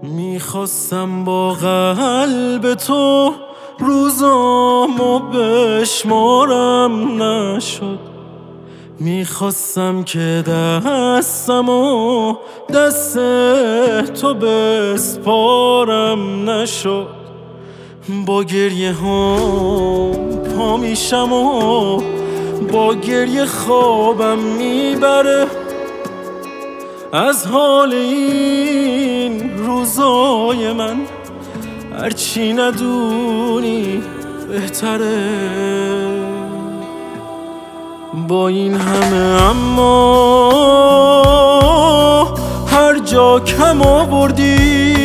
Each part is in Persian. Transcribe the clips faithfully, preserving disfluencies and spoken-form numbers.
میخواستم با قلب تو روزامو بشمارم نشد، میخواستم که دستمو دست تو بسپارم نشد. با گریه هم پا میشم و با گریه خوابم میبره، از حال این روزای من هرچی ندونی بهتره. با این همه اما هر جا کم آوردی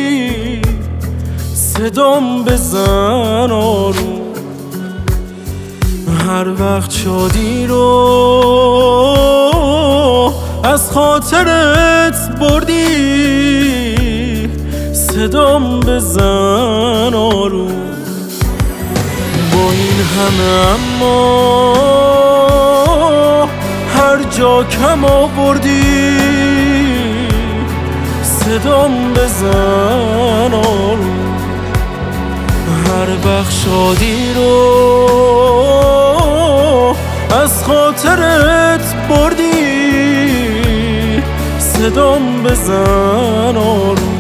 صدام بزن آروم، هر وقت شادی رو از خاطرت بردی صدام بزن آروم. با این همه اما هر جا کم آوردی صدام بزن آروم، هر وقت شادی رو از خاطرت بردی صدام بزن آروم.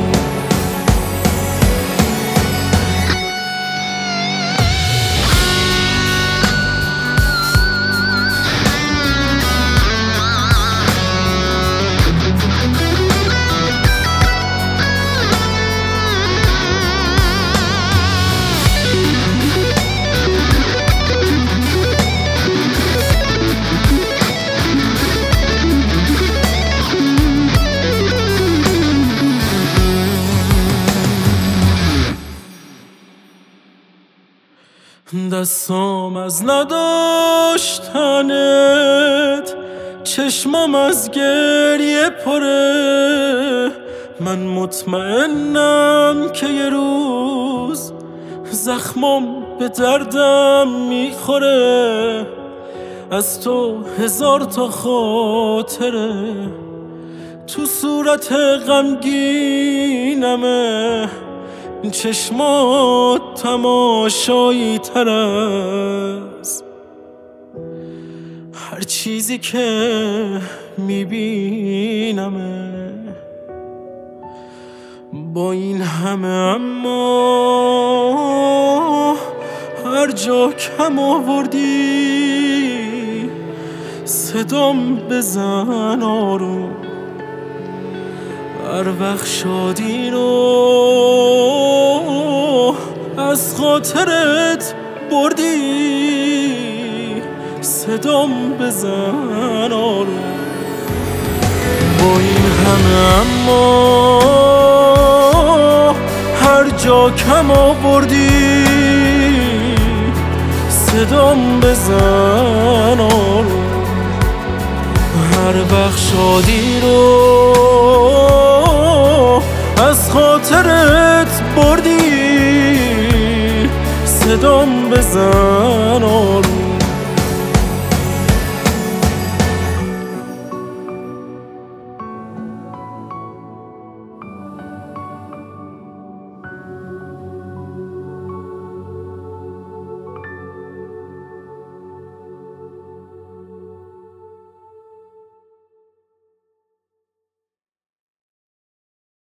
دستام از نداشتنت، چشمام از گریه پره، من مطمئنم که یه روز زخمام به دردم میخوره، از تو هزار تا خاطره تو صورت غمگینمه، چشمات تماشایی تر از هر چیزی که میبینمه. با این همه اما هر جا کم آوردی صدام بزن آروم، هر وقت شادی رو از خاطرت بردی صدام بزن آروم. با این همه اما هر جا کم آوردی صدام بزن آروم، هر وقت شادی رو از خاطرت بردی صدام بزن آروم.